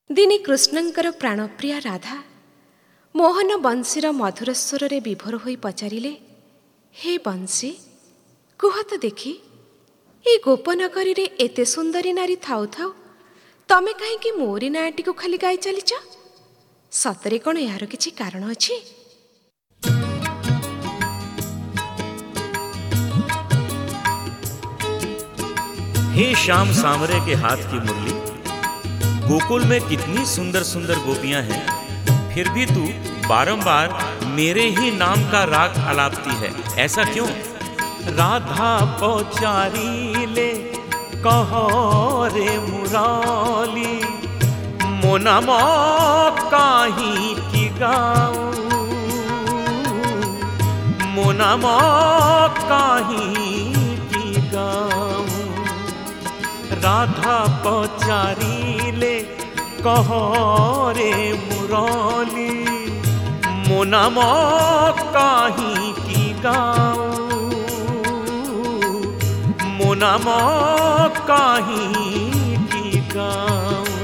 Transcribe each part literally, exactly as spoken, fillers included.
दिने कृष्णंकर प्राणप्रिया राधा मोहन बंशीर मधुर स्वर रे विभोर होई पचारिले, हे बंशी कुह तो देखी, ए गोपनगरी रे एते सुंदरी नारी थाउ थाउ तमे कहीं मोरी नाटी को खाली गाई चलीच? सतरे कौन यार किछि कारण अछि? हे श्याम सांवरे के हाथ की मुरली, गोकुल में कितनी सुंदर सुंदर गोपियां हैं, फिर भी तू बारंबार मेरे ही नाम का राग अलापती है, ऐसा क्यों? राधा पचारी ले कहो रे मुराली, मोना मो काही की गाऊं, मोना मो काही की गाऊं। राधा पचारी ले कहो रे मुराली, मोना मो काही की गाऊं, मोना मो काही की गाऊं।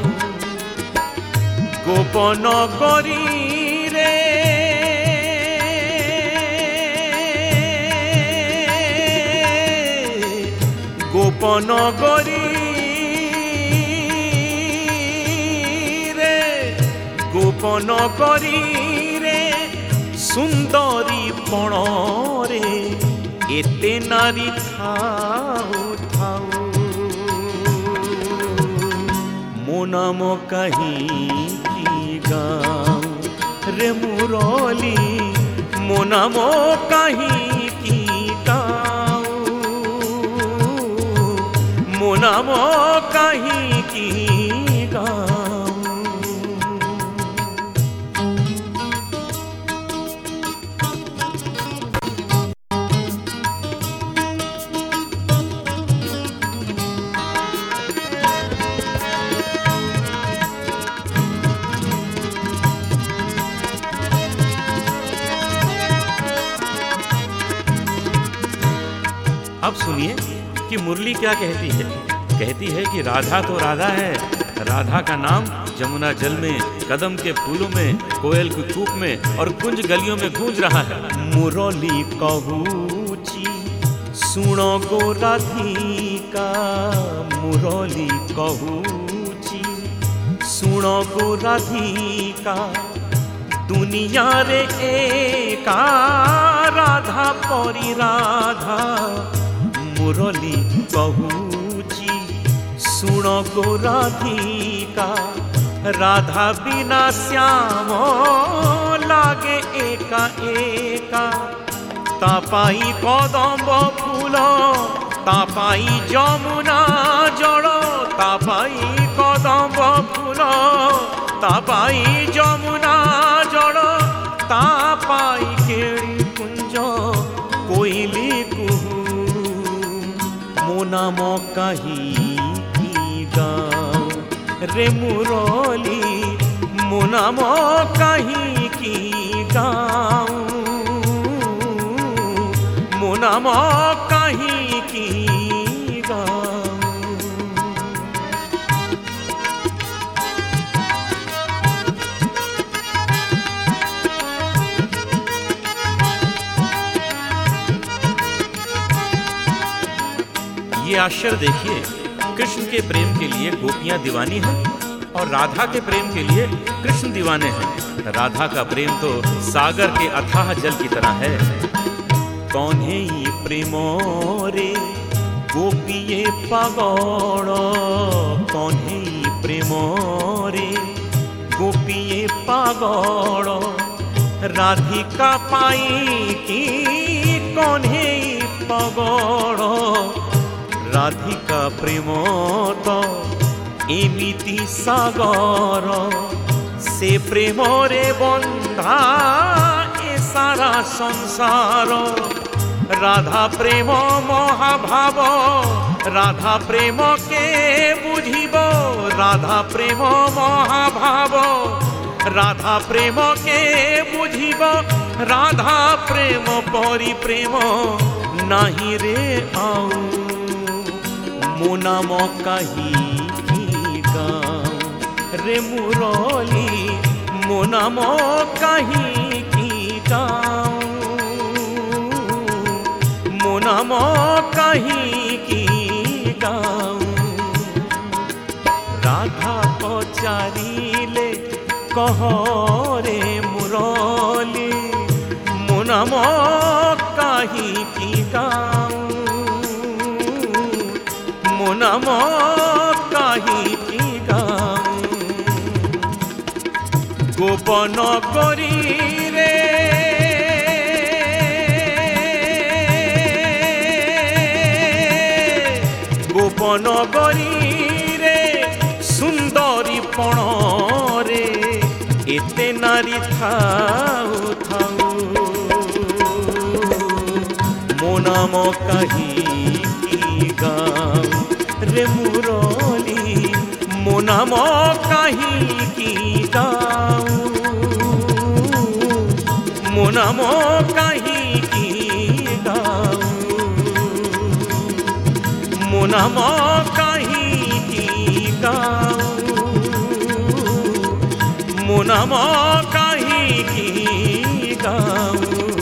गोपन गरी रे गोपन गरी गोपन करी रे सुंदरी पण रे एते नारी थाउ थाउ, मो नाम कहीं की गाऊं रे मुरली, मो नाम कहीं की गाऊं, मो नाम कहीं की गाऊं। अब सुनिए कि मुरली क्या कहती है। कहती है कि राधा तो राधा है, राधा का नाम जमुना जल में, कदम के फूलों में, कोयल की कूक में और कुंज गलियों में गूंज रहा है। मुरली कहूची सुनो गो राधिका, मुरली कहूची सुनो गो राधिका, दुनिया रे एका राधा परी राधा, मुरली कहूची सुन गो राधिका, राधा बिना श्याम लागे एका एका, तापाई कदम्ब फूल, तापाई जमुना जल, तापाई कदम्ब फूल, तापाई जमुना जल, तापाई केड़ी कुंज कोइली कुहू, मो नाम कहीं की गाऊं रे मुरली, मो नाम कहीं की गाऊं, मो नाम कहीं की गाऊं। ये आश्चर्य देखिए, कृष्ण के प्रेम के लिए गोपियां दीवानी हैं और राधा के प्रेम के लिए कृष्ण दीवाने हैं। राधा का प्रेम तो सागर के अथाह जल की तरह है। कौन है ये प्रेमो रे गोपिये पागल, कौन है ये प्रेमो रे गोपिये पागल, राधिका पाई की कौन है पागल, राधिका प्रेम तो एमिति सागर, से प्रेम रे बंधा ए सारा संसार। राधा प्रेम महाभाव, राधा प्रेम के बुझिब, राधा प्रेम महाभाव, राधा प्रेम के बुझिब, राधा प्रेम परी प्रेम नाही रे आऊ, मो नाम कहीं की गाऊं रे मुरली मो नाम कहीं की गाऊं मो नाम कहीं की गाऊं राधा पचारिले कह रे मुरली मो नाम कहीं की गाऊं मो नाम कहीं की गाऊं गोपन करी रे गोपन करी रे सुंदरी पण रे एते नारी थाऊ थाऊ मो नाम कहीं की गाऊं रे मुरली मो नाम कहीं की गाऊं मो नाम कहीं की गाऊं मो नाम कहीं की गाऊं मो नाम कहीं की गाऊं।